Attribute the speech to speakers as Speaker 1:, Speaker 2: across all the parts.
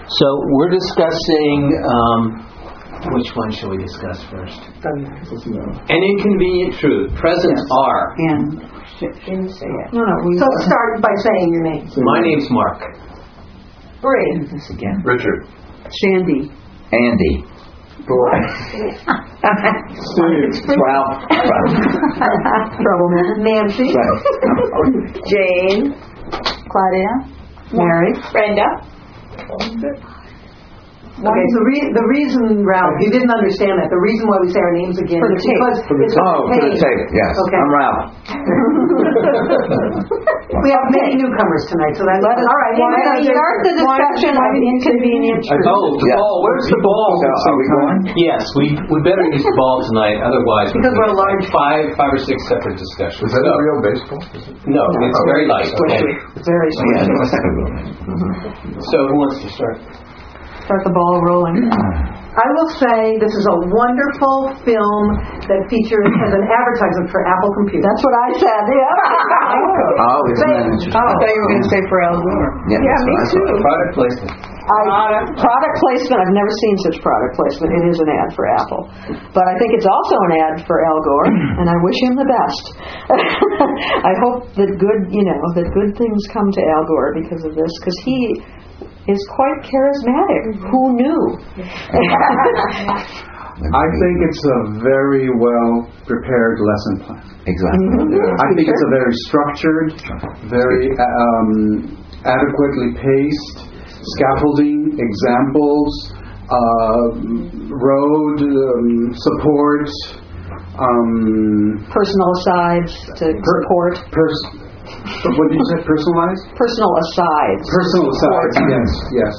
Speaker 1: So we're discussing, which one shall we discuss first? An inconvenient truth. Presents are.
Speaker 2: And didn't say it. No.
Speaker 3: So start by saying your name.
Speaker 1: My name's Mark.
Speaker 3: Bree.
Speaker 2: This again.
Speaker 4: Richard.
Speaker 2: Shandy.
Speaker 5: Andy.
Speaker 3: Troubleman. Nancy. Jane.
Speaker 2: Claudia.
Speaker 3: Mary.
Speaker 6: Brenda.
Speaker 3: Okay, so the reason, Ralph, you didn't understand that. The reason why we say our names again is because
Speaker 5: for the tape, yes.
Speaker 3: Okay.
Speaker 5: I'm Ralph.
Speaker 3: We have many newcomers tonight, so that's all right.
Speaker 2: Start the discussion of inconvenient truth.
Speaker 1: Oh, the ball. Where's the ball?
Speaker 5: Are we going?
Speaker 1: Yes, we better use the ball tonight. Otherwise,
Speaker 3: because we're a large
Speaker 1: five or six separate discussions.
Speaker 4: Is that a real baseball?
Speaker 1: No, it's very light.
Speaker 3: Very sweet.
Speaker 1: So who wants to start?
Speaker 3: Start the ball rolling. I will say this is a wonderful film that features as an advertisement for Apple Computers.
Speaker 2: That's what I said. Yeah.
Speaker 5: Oh, isn't that interesting?
Speaker 2: I thought you were going to say for Al Gore.
Speaker 5: Yeah, me too.
Speaker 1: Product placement.
Speaker 2: Product placement. I've never seen such product placement. It is an ad for Apple, but I think it's also an ad for Al Gore, and I wish him the best. I hope that good things come to Al Gore because of this, because he is quite charismatic. Who knew?
Speaker 7: I think it's a very well prepared lesson plan.
Speaker 5: Exactly.
Speaker 7: I think it's a very structured, very adequately paced, scaffolding, examples, road support,
Speaker 2: personal asides to support.
Speaker 7: What did you say? Personalized?
Speaker 2: Personal asides.
Speaker 7: Personal asides. Yes.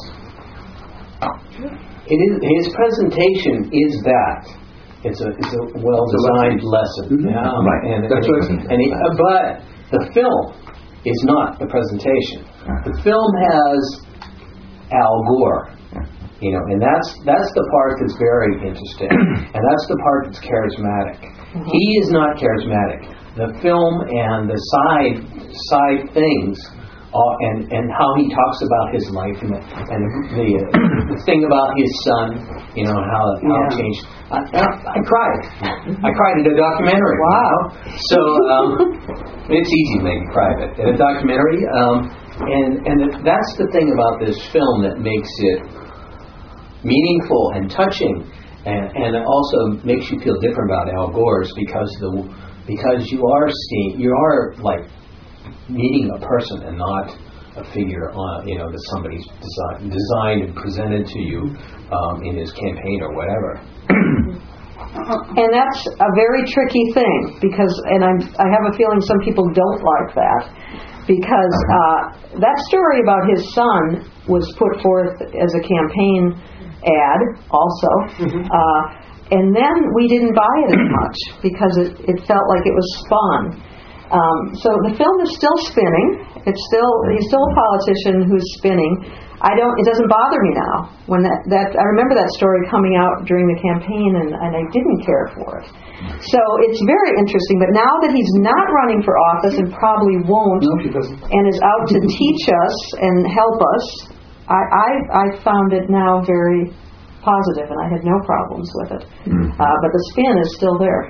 Speaker 1: His presentation is that. It's a well-designed lesson.
Speaker 7: Mm-hmm.
Speaker 1: Right. But the film is not the presentation. The film has Al Gore. And that's the part that's very interesting. And that's the part that's charismatic. Mm-hmm. He is not charismatic. The film and the side things, and how he talks about his life and the thing about his son, and how it changed. I cried. I cried at a documentary.
Speaker 2: Wow.
Speaker 1: So it's easy to make me cry, but at a documentary, and that's the thing about this film that makes it meaningful and touching, and it also makes you feel different about Al Gore's because you are like meeting a person and not a figure that somebody's designed and presented to you in his campaign or whatever.
Speaker 2: And that's a very tricky thing because I have a feeling some people don't like that because that story about his son was put forth as a campaign ad also. Mm-hmm. And then we didn't buy it as much because it felt like it was spun. So the film is still spinning. He's still a politician who's spinning. It doesn't bother me now. When I remember that story coming out during the campaign and I didn't care for it. So it's very interesting. But now that he's not running for office and probably won't, and is out to teach us and help us, I found it now very positive, and I had no problems with it. But the spin is still there.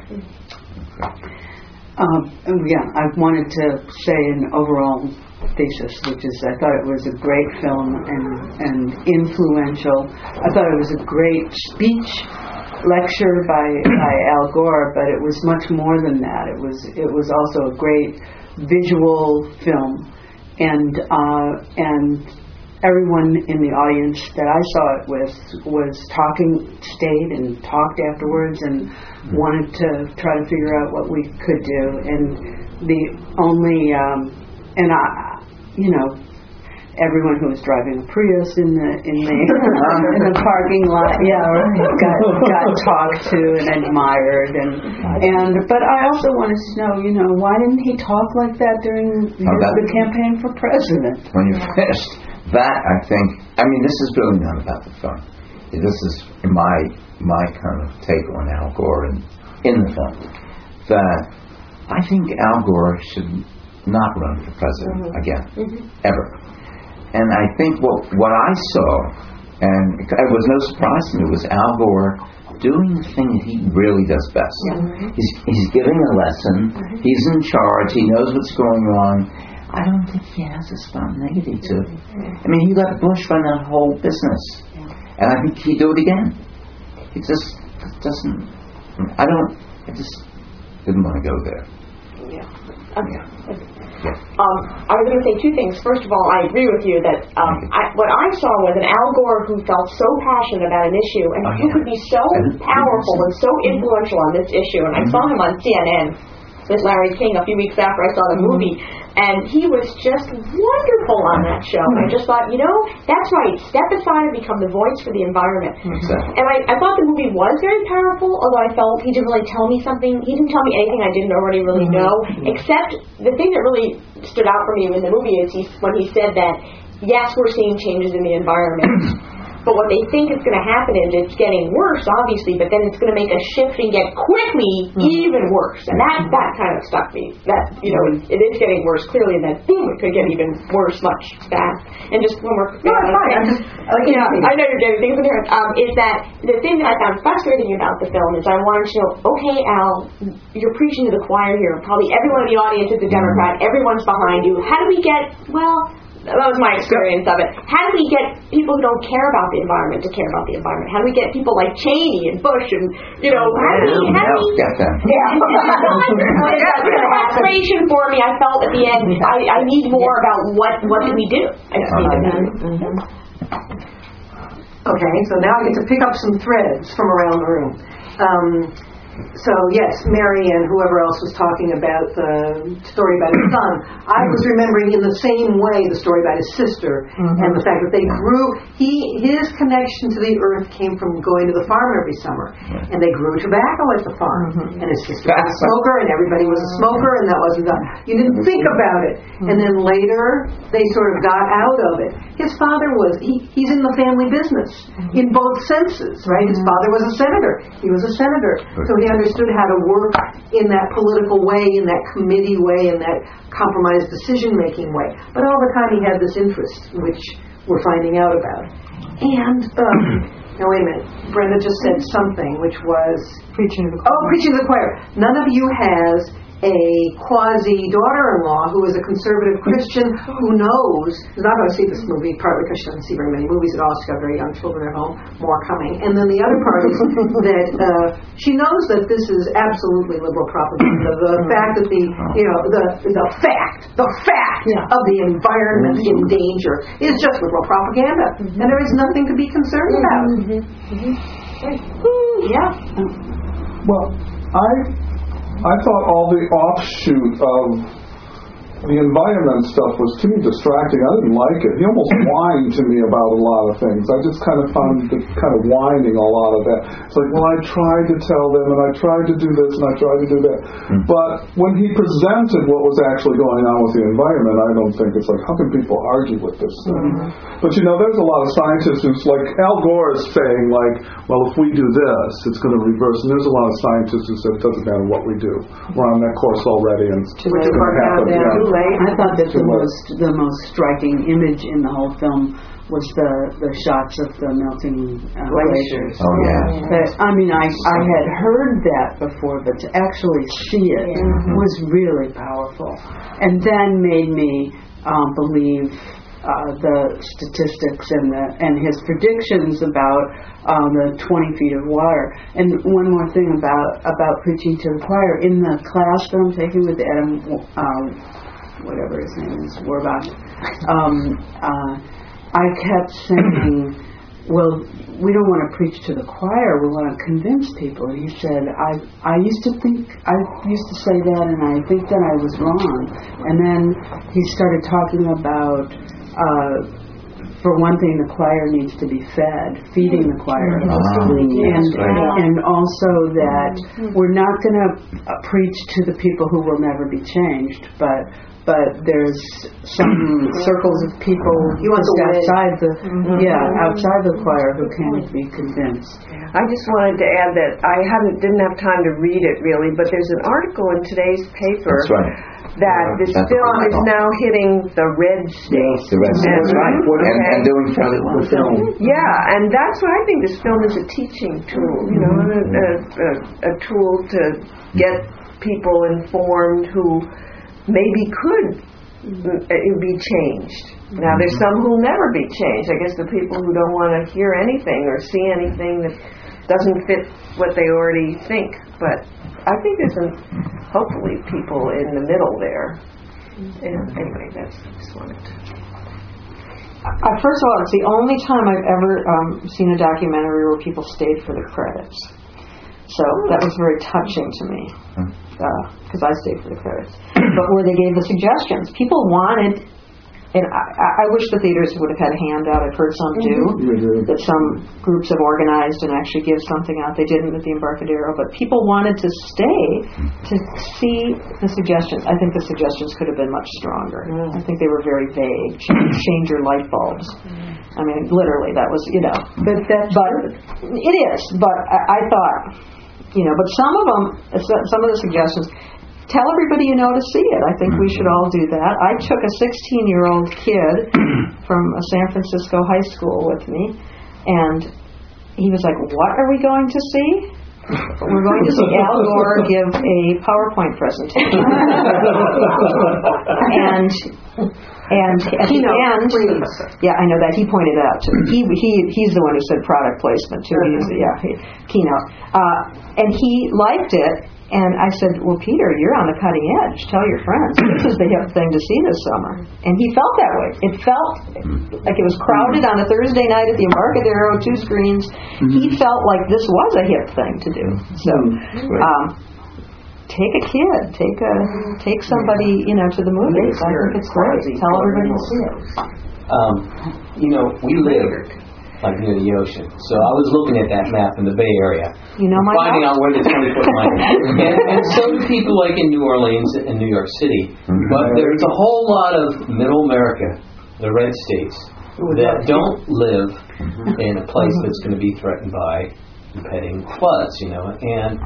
Speaker 8: I wanted to say an overall thesis, which is I thought it was a great film and influential. I thought it was a great speech lecture by Al Gore, but it was much more than that. It was also a great visual film, and everyone in the audience that I saw it with stayed and talked afterwards and wanted to try to figure out what we could do. And the only, everyone who was driving a Prius in the parking lot, got talked to and admired, but I also wanted to know, why didn't he talk like that during the campaign for president?
Speaker 5: When you finished that, I think, this is really not about the film. This is my kind of take on Al Gore in the film. That I think Al Gore should not run for president again, ever. And I think what I saw And it was no surprise to me. It was Al Gore doing the thing that he really does best. He's giving a lesson. He's in charge. He knows what's going on. I don't think he has a spontaneity to it. I mean, he let Bush run that whole business. And I think he'd do it again. It just doesn't... I just didn't want to go there.
Speaker 4: Okay. I was going to say two things. First of all, I agree with you that what I saw was an Al Gore who felt so passionate about an issue and who could be so powerful and so influential on this issue. And I saw him on CNN with Larry King a few weeks after I saw the movie, and he was just wonderful on that show. And I just thought, that's right, step aside and become the voice for the environment. And I thought the movie was very powerful, although I felt he didn't really tell me something. He didn't tell me anything I didn't already really know, except the thing that really stood out for me in the movie is when he said that, yes, we're seeing changes in the environment, but what they think is going to happen is it's getting worse, obviously, but then it's going to make a shift and get quickly even worse. And that kind of stuck me. That, it is getting worse, clearly, and that, boom, it could get even worse much fast. And just when we're... No, it's fine. I know you're getting things in here. Is that the thing that I found frustrating about the film is I wanted to know, okay, Al, you're preaching to the choir here. Probably everyone in the audience is a Democrat. Everyone's behind you. How do we get, that was my experience of it. How do we get people who don't care about the environment to care about the environment? How do we get people like Cheney and Bush and, how do we get them? Frustration for me, I felt at the end, I need more about what did we do? I just need to know.
Speaker 3: Okay, so now I get to pick up some threads from around the room. So yes, Mary and whoever else was talking about the story about his son. I was remembering in the same way the story about his sister and the fact that they grew. His connection to the earth came from going to the farm every summer, and they grew tobacco at the farm. And his sister was a smoker, and everybody was a smoker, and that wasn't done. You didn't think about it, and then later they sort of got out of it. His father he's in the family business in both senses, right? His father was a senator. He was a senator, so he understood how to work in that political way, in that committee way, in that compromised decision-making way. But all the time he had this interest, which we're finding out about. And, now wait a minute, Brenda just said something, which was...
Speaker 2: Preaching to the choir.
Speaker 3: Oh, preaching to the choir. None of you has a quasi-daughter-in-law who is a conservative Christian who knows, who's not going to see this movie, partly because she doesn't see very many movies at all. She's got very young children at home, more coming. And then the other part is that she knows that this is absolutely liberal propaganda. The fact that the fact of the environment in danger is just liberal propaganda. And there is nothing to be concerned about. Yeah.
Speaker 6: Well, I thought all the offshoot of the environment stuff was too distracting. I didn't like it. He almost whined to me about a lot of things. I just kind of found the kind of whining a lot of that. It's like, well, I tried to tell them, and I tried to do this, and I tried to do that. But when he presented what was actually going on with the environment, I don't think it's like, how can people argue with this thing? But there's a lot of scientists who's like, Al Gore is saying like, well, if we do this, it's going to reverse. And there's a lot of scientists who said it doesn't matter what we do. We're on that course already, and it's going to happen.
Speaker 8: I thought that the most striking image in the whole film was the shots of the melting glaciers.
Speaker 5: Oh yeah.
Speaker 8: I had heard that before, but to actually see it was really powerful, and then made me believe the statistics and his predictions about the 20 feet of water. And one more thing about preaching to the choir, in the class that I'm taking with Adam, whatever his name is, Warbach, I kept saying, well, we don't want to preach to the choir, we want to convince people. And he said, I used to say that, and I think that I was wrong. And then he started talking about, for one thing, the choir needs to be fed, feeding the choir. And also that we're not going to preach to the people who will never be changed, but there's some circles of people outside the choir who can be convinced.
Speaker 9: I just wanted to add that I didn't have time to read it really, but there's an article in today's paper
Speaker 4: that this
Speaker 5: That's
Speaker 4: film
Speaker 5: what I
Speaker 4: is
Speaker 5: thought.
Speaker 4: now hitting the red states.
Speaker 5: The rest
Speaker 4: That's
Speaker 5: right.
Speaker 4: Okay.
Speaker 5: And doing fairly well.
Speaker 4: Yeah, and that's what I think this film is a teaching tool, a tool to get people informed who maybe could be changed. Now, there's some who'll never be changed. I guess the people who don't want to hear anything or see anything that doesn't fit what they already think. But I think there's hopefully people in the middle there. And anyway, that's just wanted to.
Speaker 2: First of all, it's the only time I've ever seen a documentary where people stayed for the credits. So that was very touching to me, because I stayed for the credits. But where they gave the suggestions, people wanted, and I wish the theaters would have had a handout. I've heard some do, that some groups have organized and actually give something out. They didn't with the Embarcadero, but people wanted to stay to see the suggestions. I think the suggestions could have been much stronger. I think they were very vague. Change your light bulbs. I mean, literally, that was, But it is. But I thought, but some of them, some of the suggestions, tell everybody you know to see it. I think we should all do that. I took a 16-year-old kid from a San Francisco high school with me, and he was like, "What are we going to see?" We're going to see Al Gore give a PowerPoint presentation. And at the end, yeah, I know that he pointed it out to me. He's the one who said product placement too. Keynote. And he liked it. And I said, well, Peter, you're on the cutting edge. Tell your friends. This is the hip thing to see this summer. And he felt that way. It felt like it was crowded on a Thursday night at the Embarcadero, 2 screens. He felt like this was a hip thing to do. So, take a kid, take somebody, to the movies. I think it's great. Tell everybody to see it.
Speaker 1: We live like near the ocean. So I was looking at that map in the Bay Area, finding out where the 20-foot line is. And so do people like in New Orleans and New York City. But there's a whole lot of Middle America, the red states, that don't live in a place that's going to be threatened by impending floods, And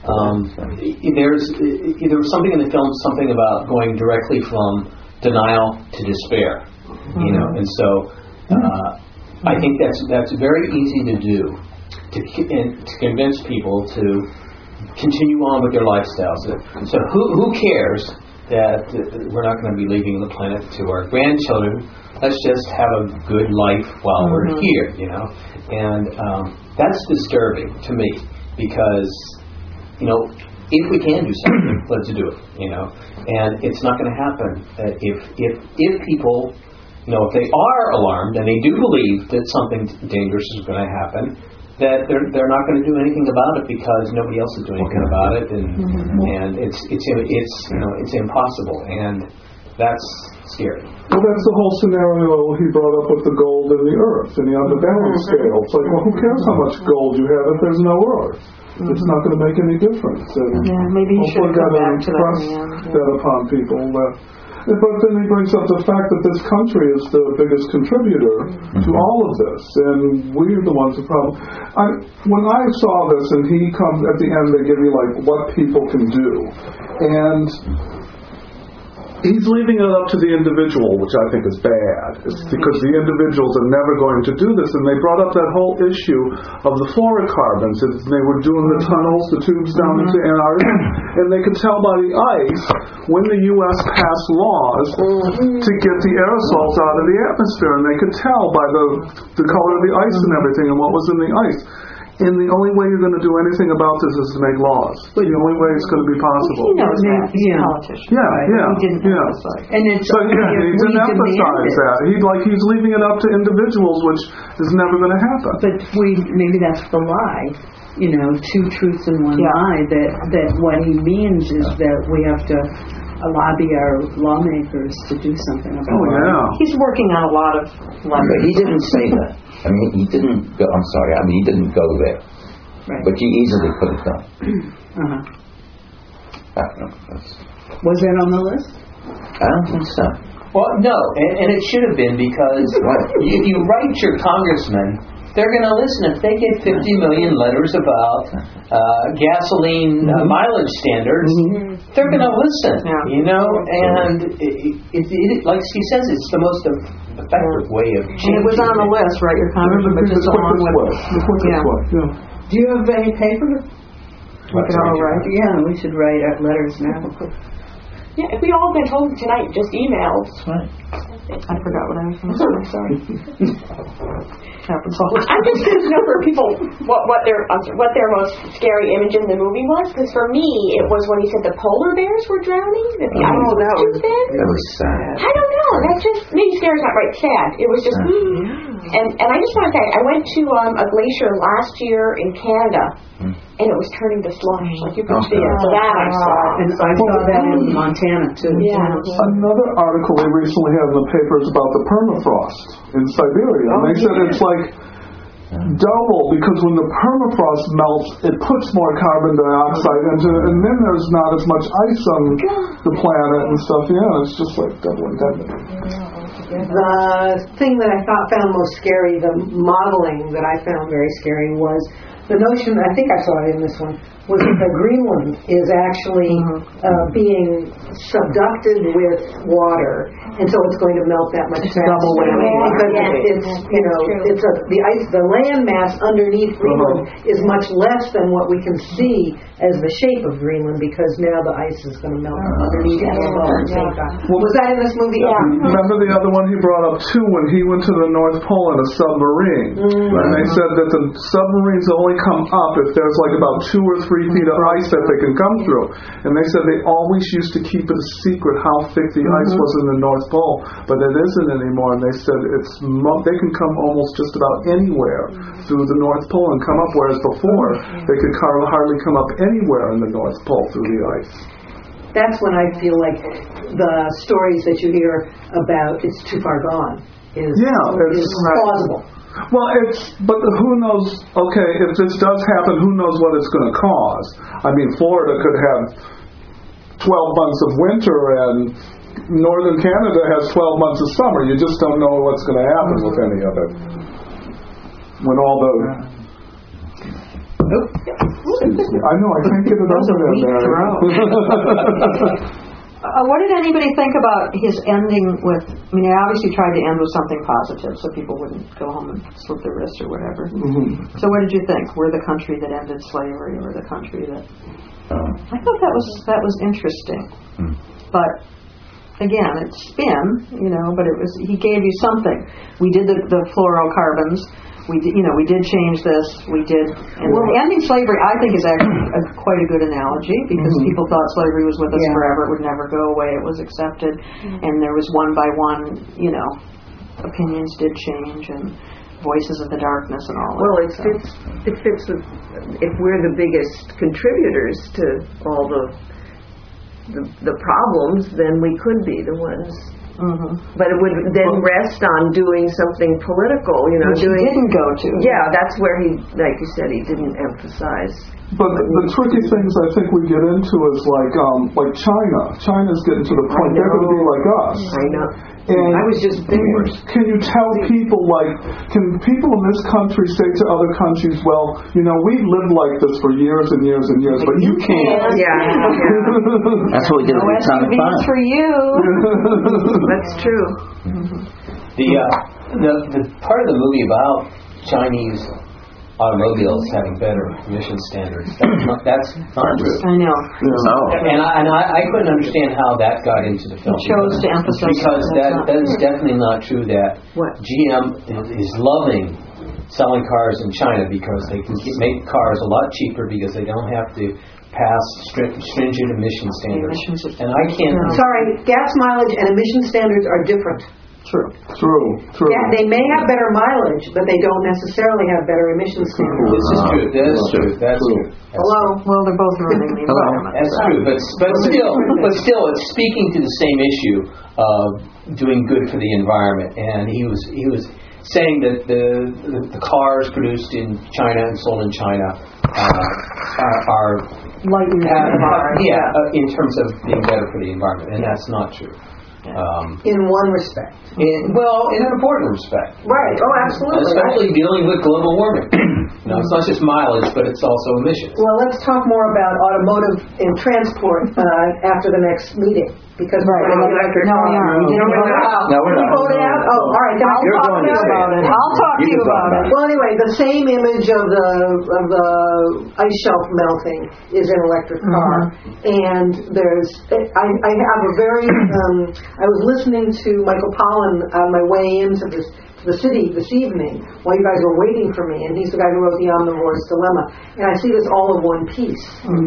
Speaker 1: there was something in the film, something about going directly from denial to despair, and so I think that's very easy to do, to convince people to continue on with their lifestyles. So who cares that we're not going to be leaving the planet to our grandchildren? Let's just have a good life while we're here, And that's disturbing to me because, if we can do something, let's do it, And it's not going to happen if people, if they are alarmed and they do believe that something dangerous is going to happen, that they're not going to do anything about it because nobody else is doing anything about it, and it's impossible, and that's scary.
Speaker 6: Well, that's the whole scenario he brought up with the gold in the earth and the underbalance scale. It's like, well, who cares how much gold you have if there's no earth? It's not going to make any difference. And
Speaker 2: maybe you should come back to
Speaker 6: that upon people. But then he brings up the fact that this country is the biggest contributor to all of this, and we're the ones who probably. When I saw this, and he comes at the end, they give you like what people can do, and he's leaving it up to the individual, which I think is bad. It's because the individuals are never going to do this. And they brought up that whole issue of the fluorocarbons. They were doing the tunnels, the tubes down into Antarctica, and they could tell by the ice when the U.S. passed laws to get the aerosols out of the atmosphere. And they could tell by the color of the ice and everything and what was in the ice. And the only way you're going to do anything about this is to make laws. The only way it's going to be possible.
Speaker 2: He knows that. He's a politician.
Speaker 6: He
Speaker 2: didn't emphasize.
Speaker 8: And it's
Speaker 6: he didn't emphasize that. He's leaving it up to individuals, which is never going to happen.
Speaker 8: But maybe that's the lie. 2 truths in one lie. That what he means is that we have to lobby our lawmakers to do something about it.
Speaker 2: He's working on a lot of
Speaker 5: But he didn't say that. I mean, he didn't go, I'm sorry, he didn't go there.
Speaker 8: Right.
Speaker 5: But he easily could have done.
Speaker 8: Was that on the list?
Speaker 5: I don't think so.
Speaker 1: Well, no, and it should have been because if you write your congressman they're going to listen. If they get 50 million letters about gasoline mileage standards, they're going to listen. You know, and like he says, it's the most effective way of changing.
Speaker 2: And it was on the list, right? Your congressman, but just along with.
Speaker 8: Do you have any paper? We could all write. Yeah, we should write our letters now.
Speaker 4: Yeah, if we all went home tonight, just emailed.
Speaker 5: Right.
Speaker 2: I forgot what I was going to say.
Speaker 4: Sorry.
Speaker 2: Happens all the time.
Speaker 4: I'm just curious to know for people what their most scary image in the movie was. Because for me, it was when he said the polar bears were drowning. That the ice was too thin.
Speaker 5: That was sad.
Speaker 4: I don't know. That just maybe scary is not right. Sad. It was just. And I just want to say, I went to a glacier last year in Canada, and it was turning to slush. Like you could see it. So that I saw.
Speaker 8: And I saw that in Montana too.
Speaker 4: Yeah.
Speaker 6: Another article we recently had in the paper is about the permafrost in Siberia. And they said it's like double, because when the permafrost melts, it puts more carbon dioxide into it, and then there's not as much ice on the planet and stuff. Yeah, it's just like double and double.
Speaker 3: The thing that I found most scary, the modeling that I found very scary, was the notion, I think I saw it in this one, was that the Greenland is actually being subducted with water, and so it's going to melt that much faster.
Speaker 2: Double whammy.
Speaker 3: Because it's, you know, it's the ice, the land mass underneath Greenland is much less than what we can see as the shape of Greenland, because now the ice is going to melt underneath and above at the same time. Was that in this movie? Yeah.
Speaker 6: Remember the other one he brought up too, when he went to the North Pole in a submarine, and they said that the submarines only come up if there's like about 2 or 3 feet of ice that they can come through. And they said they always used to keep it a secret how thick the ice was in the North Pole, but it isn't anymore. And they said they can come almost just about anywhere through the North Pole and come up, whereas before they could hardly come up anywhere in the North Pole through the ice.
Speaker 3: That's when I feel like the stories that you hear about it's too far gone is plausible.
Speaker 6: Well, but who knows, okay, if this does happen, who knows what it's going to cause? I mean, Florida could have 12 months of winter, and northern Canada has 12 months of summer. You just don't know what's going to happen with any of it. When all the... I know, I can't get it over there.
Speaker 2: What did anybody think about his ending with, I mean, he obviously tried to end with something positive so people wouldn't go home and slit their wrists or whatever. So what did you think? We're the country that ended slavery, or the country that... I thought that was interesting. But again, it's spin, you know, but he gave you something. We did the fluorocarbons. We did change this. We did. And ending slavery, I think, is actually quite a good analogy, because people thought slavery was with us forever. It would never go away. It was accepted. And there was one by one, you know, opinions did change, and voices of the darkness and all that.
Speaker 9: Well, it fits with, if we're the biggest contributors to all the problems, then we could be the ones. But it would then rest on doing something political, you know.
Speaker 2: Which he didn't go to.
Speaker 9: Yeah, that's where he, like you said, he didn't emphasize.
Speaker 6: But the tricky things I think we get into is like China. China's getting to the point they're going to be like us.
Speaker 9: I know.
Speaker 6: And
Speaker 9: I was just there.
Speaker 6: Can you tell people, can people in this country say to other countries, well, you know, we've lived like this for years and years and years, but you can't.
Speaker 5: Yeah. That's what we did with the Atomic Bomb.
Speaker 2: For you.
Speaker 9: That's true.
Speaker 1: The part of the movie about Chinese automobiles having better emission standards, that's not true.
Speaker 2: I know.
Speaker 1: And I couldn't understand how that got into the film.
Speaker 2: It chose to emphasize
Speaker 1: because that is definitely not true. That GM is loving selling cars in China because they can make cars a lot cheaper because they don't have to pass stringent emission standards. And I can't...
Speaker 3: Sorry, gas mileage and emission standards are different.
Speaker 6: True.
Speaker 3: Yeah, they may have better mileage, but they don't necessarily have better emission standards.
Speaker 1: This is true. That's true.
Speaker 3: Hello.
Speaker 2: Well, they're both ruining the environment.
Speaker 1: That's true, but still, it's speaking to the same issue of doing good for the environment. And he was saying that the cars produced in China and sold in China are
Speaker 2: lightly
Speaker 1: in terms of being better for the environment, and that's not true.
Speaker 3: In one respect.
Speaker 1: In an important respect.
Speaker 3: Right. Oh, absolutely.
Speaker 1: Especially dealing with global warming. It's not just mileage, but it's also emissions.
Speaker 3: Well, let's talk more about automotive and transport after the next meeting. Because
Speaker 2: No, we aren't.
Speaker 5: No, we're not.
Speaker 3: Voted out? Oh, all right. Then
Speaker 5: You're
Speaker 3: I'll talk
Speaker 5: going to say
Speaker 3: about
Speaker 5: it.
Speaker 3: it.
Speaker 2: I'll talk to you about it.
Speaker 3: Well, anyway, the same image of the ice shelf melting is an electric car, and I have a very. I was listening to Michael Pollan on my way into the city this evening while you guys were waiting for me, and he's the guy who wrote The Omnivore's Dilemma, and I see this all of one piece.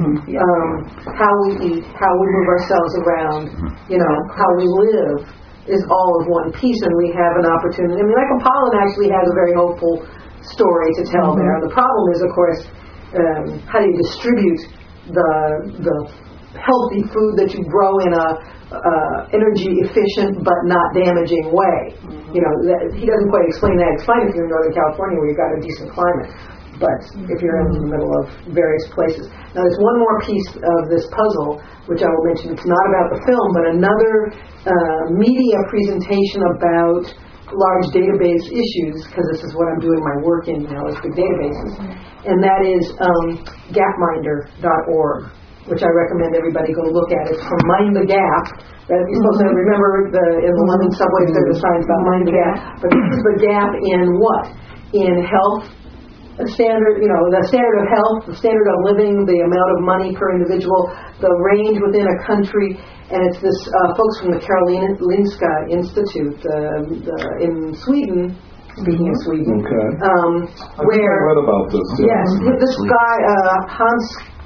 Speaker 3: How we eat, how we move ourselves around, how we live is all of one piece, and we have an opportunity. I mean, Michael Pollan actually has a very hopeful story to tell there. The problem is, of course, how do you distribute the healthy food that you grow in a energy efficient but not damaging way. He doesn't quite explain that. It's fine if you're in Northern California where you've got a decent climate, but if you're in the middle of various places. Now there's one more piece of this puzzle which I will mention. It's not about the film, but another media presentation about large database issues, because this is what I'm doing my work in now, is big databases, and that is gapminder.org, which I recommend everybody go look at. It's from Mind the Gap. You're supposed to remember in the London subways there's a sign about Mind the Gap, but this is the gap in what? In health standard, the standard of health, the standard of living, the amount of money per individual, the range within a country, and it's this folks from the Karolinska Institute in Sweden. Speaking of Sweden,
Speaker 6: I read about this.
Speaker 3: Yes, this guy Hans.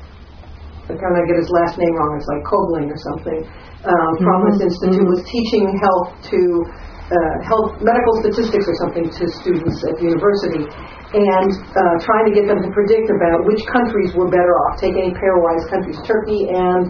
Speaker 3: I kind of get his last name wrong. It's like Kobling or something. From this institute was teaching health medical statistics or something to students at the university, and trying to get them to predict about which countries were better off. Take any pairwise countries, Turkey and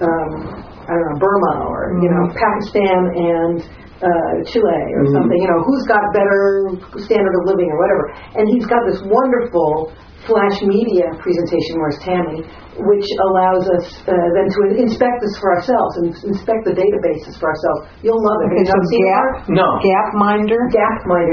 Speaker 3: Burma, or Pakistan and Chile or something. Who's got better standard of living or whatever. And he's got this wonderful flash media presentation, where's Tammy, which allows us then to inspect this for ourselves and inspect the databases for ourselves. You'll love it.
Speaker 2: Okay, so Gapminder?
Speaker 3: Gapminder,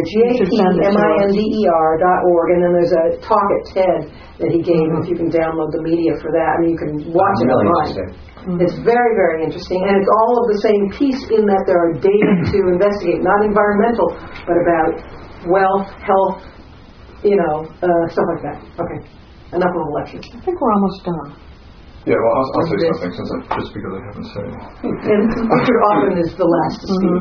Speaker 3: GAPMINDER.org, and then there's a talk at TED that he gave, if you can download the media for that. I mean, you can watch it online. It's very, very interesting, and it's all of the same piece in that there are data to investigate, not environmental, but about wealth, health, stuff like that. Okay, enough of the lecture.
Speaker 2: I think we're almost done.
Speaker 10: Yeah, well, I'll say something just because I haven't said it.
Speaker 3: And Richard Often is the last to speak.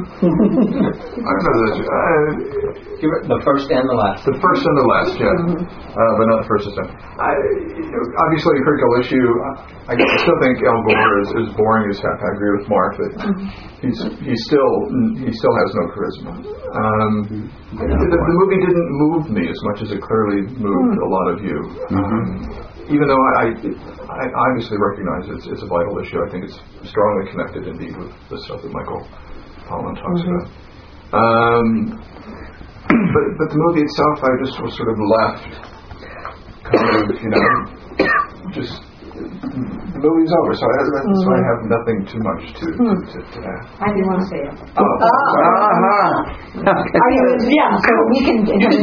Speaker 1: The first and the last.
Speaker 10: The first and the last, yeah. But not the first and second. Obviously, a critical issue. I still think Al Gore is boring as heck. I agree with Mark that he still has no charisma. The movie didn't move me as much as it clearly moved a lot of you. Even though I obviously recognize it's a vital issue, I think it's strongly connected indeed with the stuff that Michael Pollan talks about. But the movie itself, I just was sort of left kind of, just the movie's over, so I have nothing too much to add.
Speaker 4: I do want to say it.
Speaker 3: So we can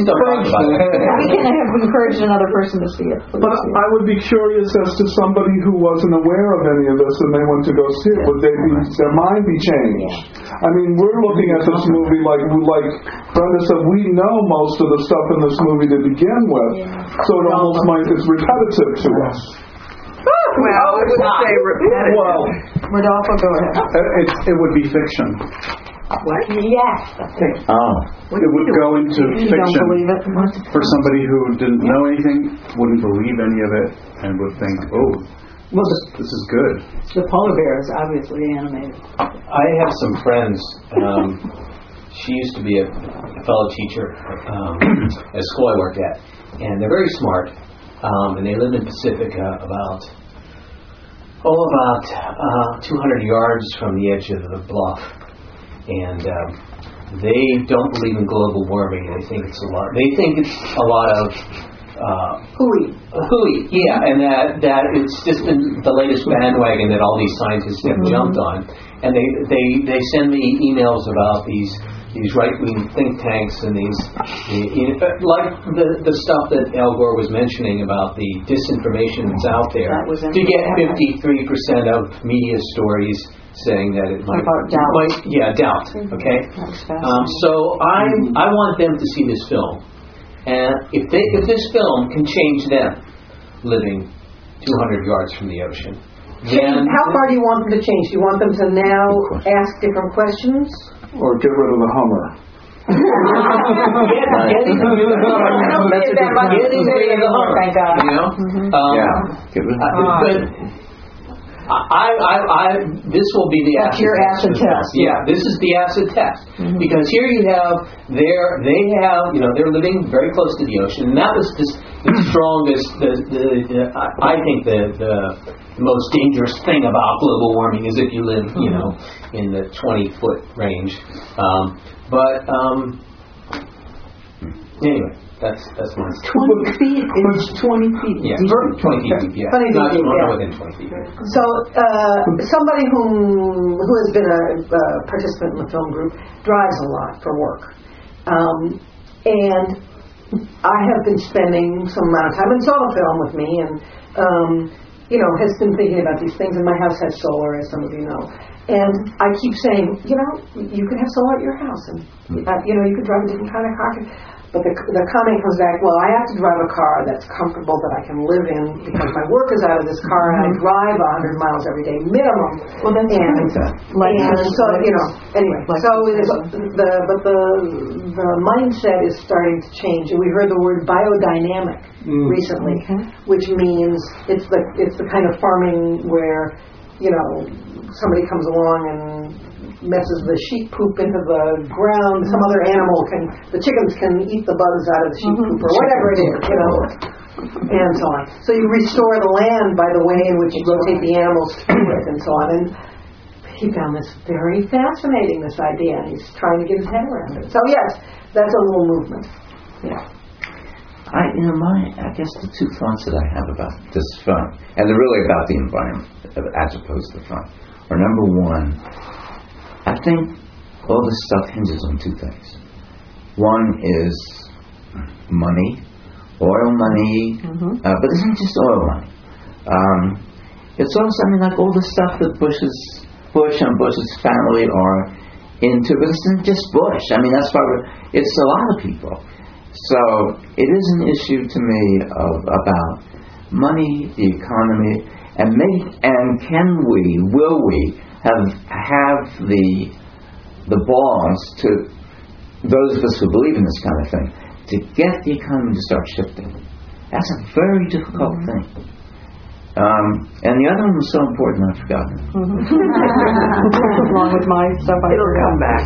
Speaker 3: have encouraged another person to see it.
Speaker 6: But I would be curious as to somebody who wasn't aware of any of this and they went to go see it. Would their mind be changed? I mean, we're looking at this movie like Brenda said, we know most of the stuff in this movie to begin with, so it almost it's repetitive to us.
Speaker 9: Well, I would say repetitive.
Speaker 6: Well,
Speaker 2: Rodolfo, go ahead.
Speaker 7: It would be fiction.
Speaker 4: What? Yes.
Speaker 7: It would go into
Speaker 2: You
Speaker 7: fiction.
Speaker 2: don't believe it?
Speaker 7: For somebody who didn't know anything, wouldn't believe any of it, and would think, well, this is good.
Speaker 8: The polar bear is obviously animated.
Speaker 1: I have some friends. She used to be a fellow teacher at a school I worked at, and they're very smart. And they live in Pacifica about 200 yards from the edge of the bluff. And they don't believe in global warming. They think it's a lot of hooey. Yeah, and that it's just been the latest bandwagon that all these scientists have jumped on. and they send me emails about these right-wing think tanks and these, like the stuff that Al Gore was mentioning about the disinformation that's out there. To get 53% of media stories saying that it might doubt. Okay, so I want them to see this film, and if this film can change them living 200 yards from the ocean. Then,
Speaker 3: how far do you want them to change? Do you want them to now ask different questions?
Speaker 6: Or get rid of the Hummer?
Speaker 1: Getting rid of the Hummer.
Speaker 4: Thank God.
Speaker 1: You know? This will be the acid test. Yeah, this is the acid test. Because here you have they're living very close to the ocean, and that was the strongest. I think the most dangerous thing about global warming is if you live, in the 20-foot range. Anyway. That's my
Speaker 2: 20 feet. It's 20 feet.
Speaker 1: Yeah, 20 feet deep. Yeah, not within 20 feet.
Speaker 3: So somebody who has been a participant in the film group drives a lot for work, and I have been spending some amount of time and saw the film with me, and has been thinking about these things. And my house has solar, as some of you know. And I keep saying, you could have solar at your house, and you could drive a different kind of car. But the comment comes back, well, I have to drive a car that's comfortable that I can live in because my work is out of this car and I drive 100 miles every day minimum.
Speaker 2: Well, that's
Speaker 3: anyway. So the mindset is starting to change, and we heard the word biodynamic recently, which means it's the kind of farming where somebody comes along and messes the sheep poop into the ground. Some other animal the chickens can eat the bugs out of the sheep poop or whatever it is, and so on. So you restore the land by the way in which you rotate the animals through it and so on. And he found this very fascinating, this idea, and he's trying to get his head around it. So yes, that's a little movement.
Speaker 5: Yeah. I guess the two thoughts that I have about this film, and they're really about the environment as opposed to the film, are number one, I think all this stuff hinges on two things. One is money, oil money, but it's not just oil money. It's also, like all the stuff that Bush and Bush's family are into, but it's not just Bush. That's why it's a lot of people. So it is an issue to me about money, the economy, and will we have the balls to those of us who believe in this kind of thing to get the economy to start shifting. That's a very difficult thing. And the other one was so important I forgot it.
Speaker 2: Along with my stuff, it'll come back.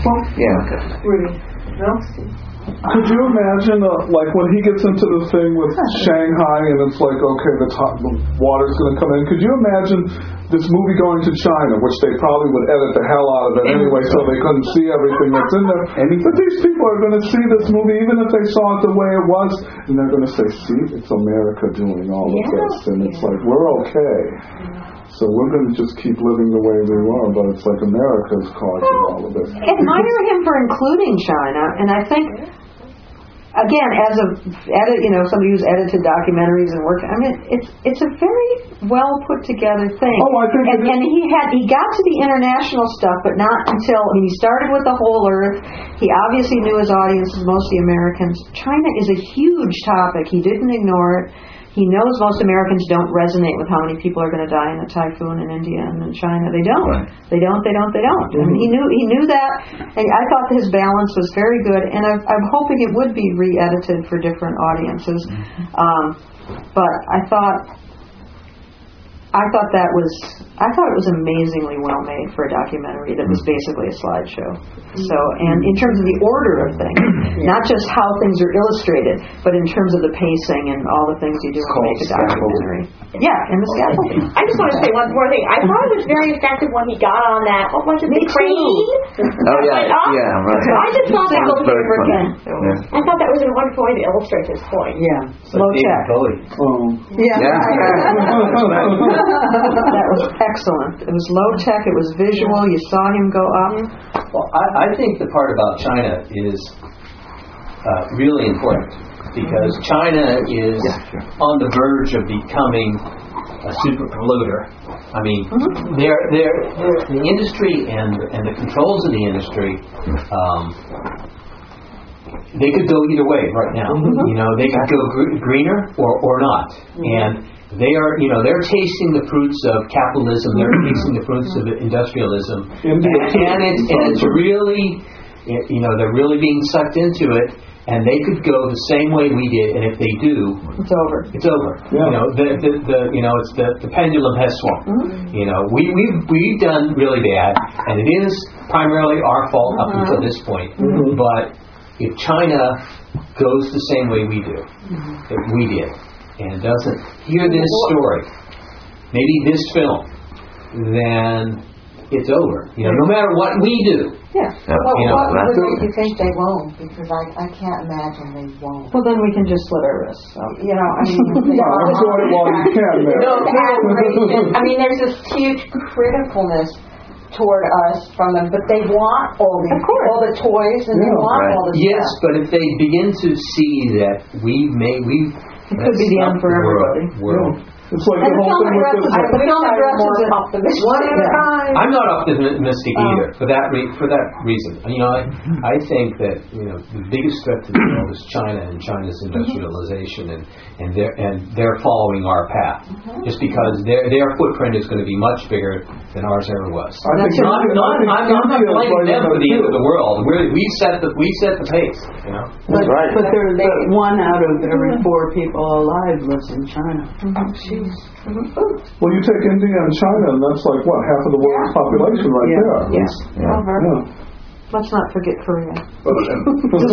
Speaker 6: Could you imagine, when he gets into the thing with Shanghai and it's like, okay, the water's going to come in. Could you imagine this movie going to China, which they probably would edit the hell out of it anyway so they couldn't see everything that's in there. But these people are going to see this movie even if they saw it the way it was, and they're going to say, see, it's America doing all of this. And it's like, we're okay. So we're going to just keep living the way we were, but it's like America's causing all of this.
Speaker 2: Admire him for including China, and I think, again, as somebody who's edited documentaries and worked, it's a very well put together thing.
Speaker 6: Oh, I think
Speaker 2: and he got to the international stuff, but not until he started with the whole Earth. He obviously knew his audience was mostly Americans. China is a huge topic. He didn't ignore it. He knows most Americans don't resonate with how many people are going to die in a typhoon in India and in China. They don't.
Speaker 5: Right.
Speaker 2: They don't. And he knew that. And I thought his balance was very good. And I'm hoping it would be re-edited for different audiences. But I thought it was amazingly well made for a documentary that was basically a slideshow. So, and in terms of the order of things, not just how things are illustrated, but in terms of the pacing and all the things you do to make a documentary. Yeah, and the scaffolding.
Speaker 4: I just want to say one more thing. I thought it was very effective when he got on that. What was it? The crane.
Speaker 5: Oh yeah, right.
Speaker 4: I just thought that was
Speaker 5: very funny.
Speaker 4: I thought that was a wonderful way to illustrate this point.
Speaker 2: Yeah, low tech.
Speaker 1: Bowie.
Speaker 2: Yeah. That was excellent. It was low tech. It was visual. You saw him go up.
Speaker 1: Well, I think the part about China is really important because China is on the verge of becoming a super polluter. I mean, the industry and the controls of the industry, they could go either way right now. They could go greener or not. And they are, they're tasting the fruits of capitalism. They're tasting the fruits of industrialism, and it's really, they're really being sucked into it. And they could go the same way we did, and if they do,
Speaker 2: it's over.
Speaker 1: It's over. Yeah. It's the pendulum has swung. We've done really bad, and it is primarily our fault up until this point. But if China goes the same way we do, that we did, and doesn't hear this story, maybe this film, then it's over. No matter what we do.
Speaker 2: Yeah.
Speaker 11: What would make you think they won't? Because I can't imagine they won't.
Speaker 2: Well, then we can just slit our wrists. So.
Speaker 11: You can. I mean, there's this huge criticalness toward us from them, but they want all the toys and they want all the
Speaker 1: yes,
Speaker 11: stuff.
Speaker 1: but if they begin to see that we
Speaker 2: it could be the end for everybody.
Speaker 1: World.
Speaker 6: It's like the whole thing with
Speaker 2: the film addresses it.
Speaker 11: One at a time.
Speaker 1: I'm not optimistic either for that reason. I think that the biggest threat to the world is China and China's industrialization, and they're following our path just because their footprint is going to be much bigger than ours ever was. I'm not blaming them for the end of the world. We set the pace.
Speaker 8: But one out of every 4 people alive lives in China.
Speaker 6: Well, you take India and China, and that's like, what, half of the world's population right there.
Speaker 2: Yes. Let's not forget Korea.
Speaker 5: I don't think we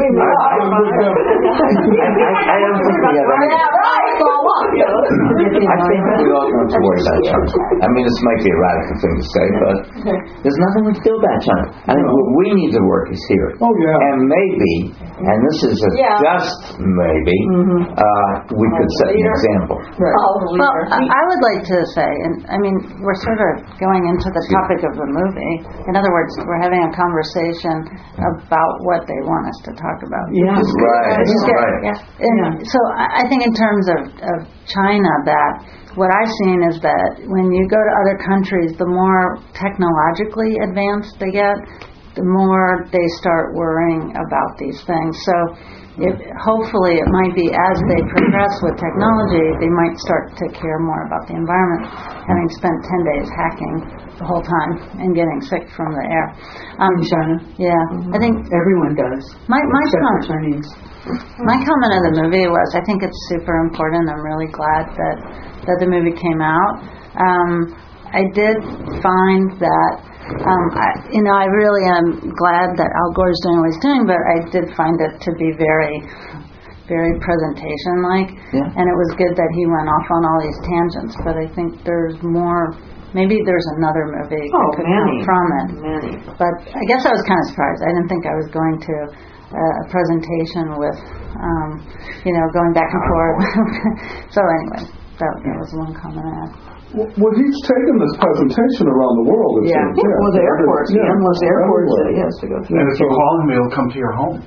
Speaker 5: all have to worry about China. I mean, this might be a radical thing to say, but there's nothing we can do about China. I think what we need to work is here.
Speaker 6: Oh, yeah.
Speaker 5: And maybe, and this is just maybe, we could set an example.
Speaker 12: Well, I would like to say, and I mean, we're sort of going into the topic of the movie. In other words, we're having a conversation about what they want us to talk about.
Speaker 2: Yeah,
Speaker 5: right.
Speaker 12: Yeah. And so I think in terms of China, that what I've seen is that when you go to other countries, the more technologically advanced they get, the more they start worrying about these things. So hopefully it might be as they progress with technology, they might start to care more about the environment, having spent 10 days hacking the whole time and getting sick from the air.
Speaker 8: In China?
Speaker 12: Yeah. I think
Speaker 8: everyone does.
Speaker 12: My
Speaker 8: Chinese.
Speaker 12: My comment of the movie was, I think it's super important. I'm really glad that the movie came out. I did find that I really am glad that Al Gore's doing what he's doing, but I did find it to be very, very presentation-like. Yeah. And it was good that he went off on all these tangents, but I think there's more. Maybe there's another movie that could come from it.
Speaker 2: Many.
Speaker 12: But I guess I was kind of surprised. I didn't think I was going to a presentation with, going back and forth. So anyway, that was one comment I had.
Speaker 6: Well, he's taken this presentation around the world.
Speaker 2: Yeah. Well, the airports, the endless airports that he has to go through.
Speaker 7: And if you call him, he'll come to your home.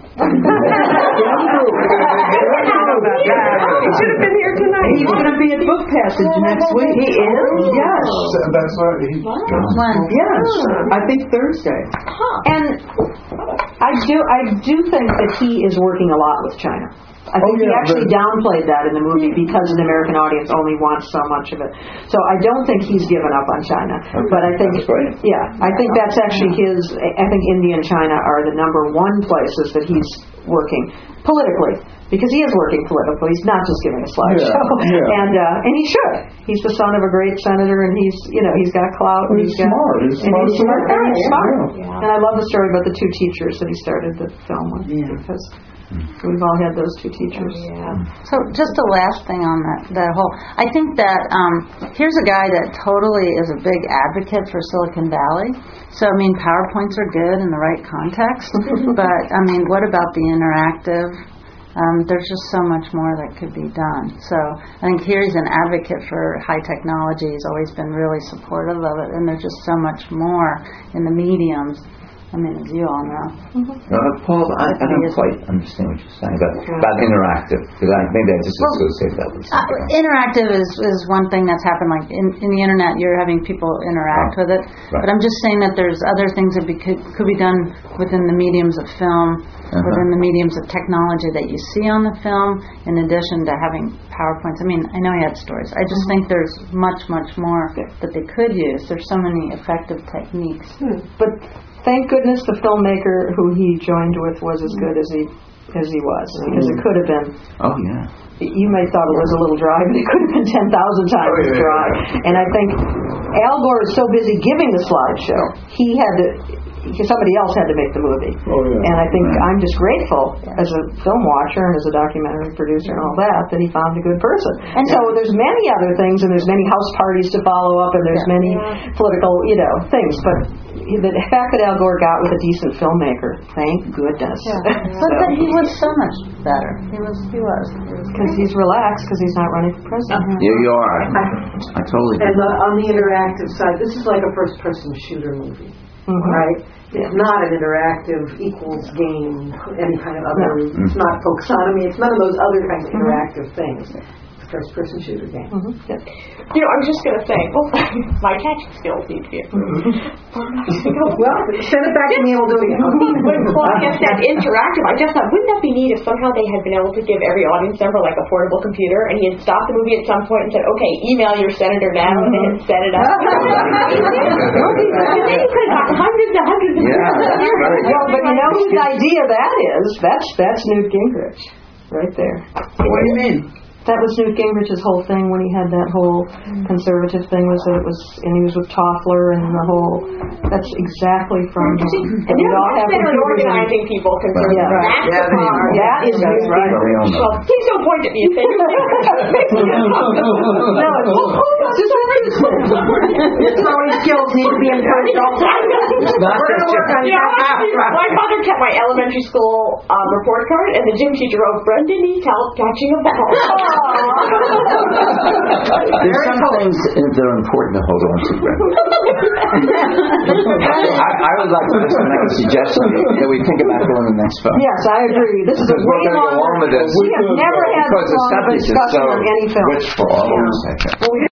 Speaker 9: He should have been here tonight.
Speaker 8: He's going to be at Book Passage next week.
Speaker 9: He is?
Speaker 8: Yes.
Speaker 7: That's what he's
Speaker 8: Yes. I think Thursday.
Speaker 2: And I do think that he is working a lot with China. I think he actually downplayed that in the movie because an American audience only wants so much of it. So I don't think he's given up on China. Okay. But I think, I think that's actually his. I think India and China are the number one places that he's working politically, because he is working politically. He's not just giving a slideshow. And he should. He's the son of a great senator, and he's got clout. And he's
Speaker 6: smart. He's smart.
Speaker 2: And I love the story about the 2 teachers that he started the film with, because we've all had those 2 teachers.
Speaker 12: So just the last thing on that whole, I think that here's a guy that totally is a big advocate for Silicon Valley. So I mean, PowerPoints are good in the right context, but I mean, what about the interactive There's just so much more that could be done. So I think here he's an advocate for high technology. He's always been really supportive of it, and there's just so much more in the mediums. I mean, as you all know.
Speaker 5: Paul, I don't quite understand what you're saying about interactive. Because maybe I just associate that with something.
Speaker 12: Interactive is one thing that's happened. Like in the internet, you're having people interact with it. Right. But I'm just saying that there's other things that could be done within the mediums of film, within the mediums of technology that you see on the film, in addition to having PowerPoints. I mean, I know he had stories. I just think there's much, much more that they could use. There's so many effective techniques.
Speaker 2: But thank goodness the filmmaker who he joined with was as good as he was, because it could have been.
Speaker 5: Oh yeah.
Speaker 2: You may have thought it was a little dry, but it could have been 10,000 times as dry. And I think Al Gore is so busy giving the slideshow, somebody else had to make the movie. And I think I'm just grateful as a film watcher and as a documentary producer and all that he found a good person. And so there's many other things, and there's many house parties to follow up, and there's many political, things. But the fact that Al Gore got with a decent filmmaker, thank goodness.
Speaker 12: But he was so much better. He was.
Speaker 2: Because he's relaxed, because he's not running for president.
Speaker 5: Yeah, you are. I totally agree.
Speaker 3: And on the interactive side, this is like a first-person shooter movie. Right? It's not an interactive equals game, any kind of other, it's not folksonomy, it's none of those other kinds of interactive things. It's a first-person shooter game.
Speaker 4: I was just going to say, my catching skills need to be improved.
Speaker 3: Well, send it back to me and we'll do it again.
Speaker 4: When Claudia said interactive, I just thought, wouldn't that be neat if somehow they had been able to give every audience member like a portable computer, and he had stopped the movie at some point and said, okay, email your senator now, and they had set it up. And then you could have gotten hundreds and hundreds of
Speaker 2: Well, but you know whose idea that is? That's Newt Gingrich, right there.
Speaker 8: What do you mean?
Speaker 2: That was Newt Gingrich's whole thing when he had that whole conservative thing, and he was with Toffler and the whole, that's exactly from him.
Speaker 4: And they're much better at organizing people conservative.
Speaker 2: That is right.
Speaker 4: Well, please don't point at me and say you're
Speaker 2: No, it's just it's how many skills need to be encouraged all the time.
Speaker 4: My father kept my elementary school report card, and the gym teacher wrote, Brendan needs help catching a ball.
Speaker 5: There's some things that are important to hold on to, Brenda. I would like to just make a suggestion that we think about going to the next film.
Speaker 2: Yes, I agree. This is a way longer. We have never had this long discussion on any film.
Speaker 5: Rich for all of us, I think.